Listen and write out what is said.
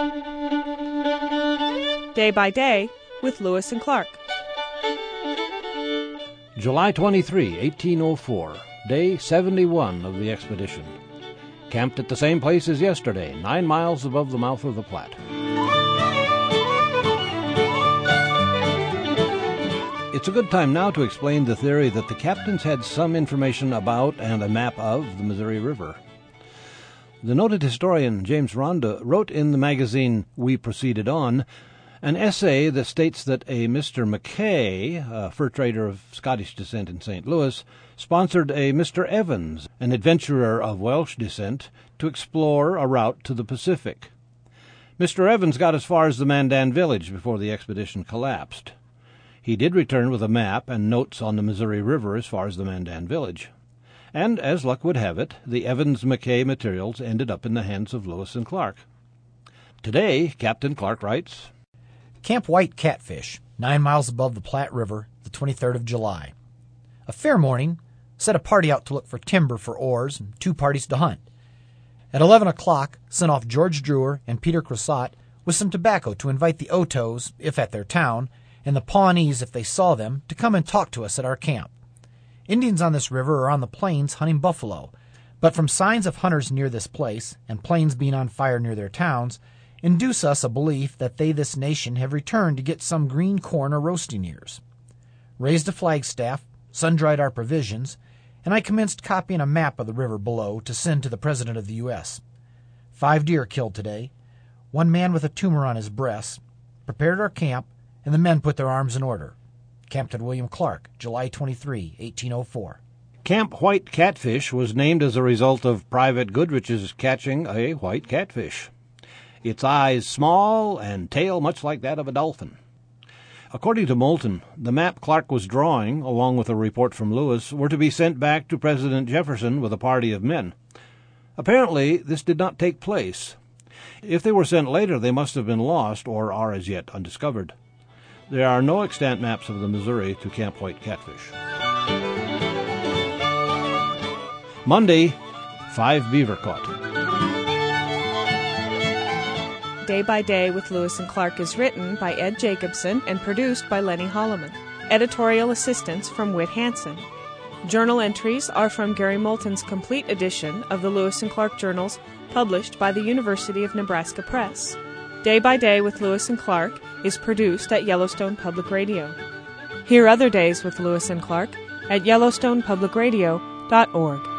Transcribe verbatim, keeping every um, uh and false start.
Day by Day with Lewis and Clark. July twenty-third, eighteen oh four, day seventy-one of the expedition. Camped at the same place as yesterday, nine miles above the mouth of the Platte. It's a good time now to explain the theory that the captains had some information about and a map of the Missouri River. The noted historian James Rhonda wrote in the magazine We Proceeded On an essay that states that a Mister Mackay, a fur trader of Scottish descent in Saint Louis, sponsored a Mister Evans, an adventurer of Welsh descent, to explore a route to the Pacific. Mister Evans got as far as the Mandan village before the expedition collapsed. He did return with a map and notes on the Missouri River as far as the Mandan village. And, as luck would have it, the Evans-Mackay materials ended up in the hands of Lewis and Clark. Today, Captain Clark writes, Camp White Catfish, nine miles above the Platte River, the twenty-third of July. A fair morning, set a party out to look for timber for oars and two parties to hunt. At eleven o'clock, sent off George Drewer and Peter Crosat with some tobacco to invite the Otos, if at their town, and the Pawnees, if they saw them, to come and talk to us at our camp. Indians on this river are on the plains hunting buffalo, but from signs of hunters near this place, and plains being on fire near their towns, induce us a belief that they this nation have returned to get some green corn or roasting ears. Raised a flagstaff, sun-dried our provisions, and I commenced copying a map of the river below to send to the President of the U S Five deer killed today, one man with a tumor on his breast, prepared our camp, and the men put their arms in order. Captain William Clark, July twenty-third, eighteen oh four. Camp White Catfish was named as a result of Private Goodrich's catching a white catfish. Its eyes small and tail much like that of a dolphin. According to Moulton, the map Clark was drawing, along with a report from Lewis, were to be sent back to President Jefferson with a party of men. Apparently, this did not take place. If they were sent later, they must have been lost or are as yet undiscovered. There are no extant maps of the Missouri to Camp White Catfish. Monday, five beaver caught. Day by Day with Lewis and Clark is written by Ed Jacobson and produced by Lenny Holloman. Editorial assistance from Whit Hansen. Journal entries are from Gary Moulton's complete edition of the Lewis and Clark Journals published by the University of Nebraska Press. Day by Day with Lewis and Clark is produced at Yellowstone Public Radio. Hear other days with Lewis and Clark at yellowstone public radio dot org.